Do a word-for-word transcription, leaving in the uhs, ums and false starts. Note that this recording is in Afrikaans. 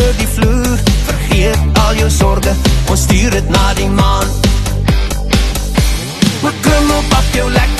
oor die vloer. Vergeet al jou sorge, ons stuur het na die maan. We klim op af jou lekker